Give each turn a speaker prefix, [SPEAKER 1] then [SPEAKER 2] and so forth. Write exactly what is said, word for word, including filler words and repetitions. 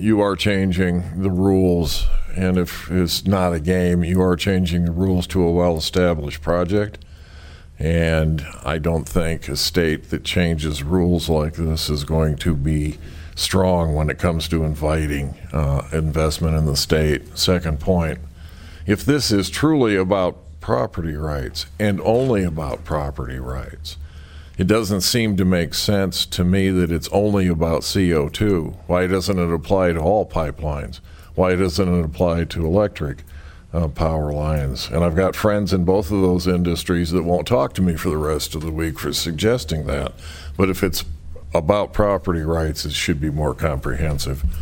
[SPEAKER 1] you are changing the rules, and if it's not a game, you are changing the rules to a well-established project. And I don't think a state that changes rules like this is going to be strong when it comes to inviting uh, investment in the state. Second point, if this is truly about property rights and only about property rights, it doesn't seem to make sense to me that it's only about C O two. Why doesn't it apply to all pipelines? Why doesn't it apply to electric uh, power lines? And I've got friends in both of those industries that won't talk to me for the rest of the week for suggesting that. But if it's about property rights, it should be more comprehensive.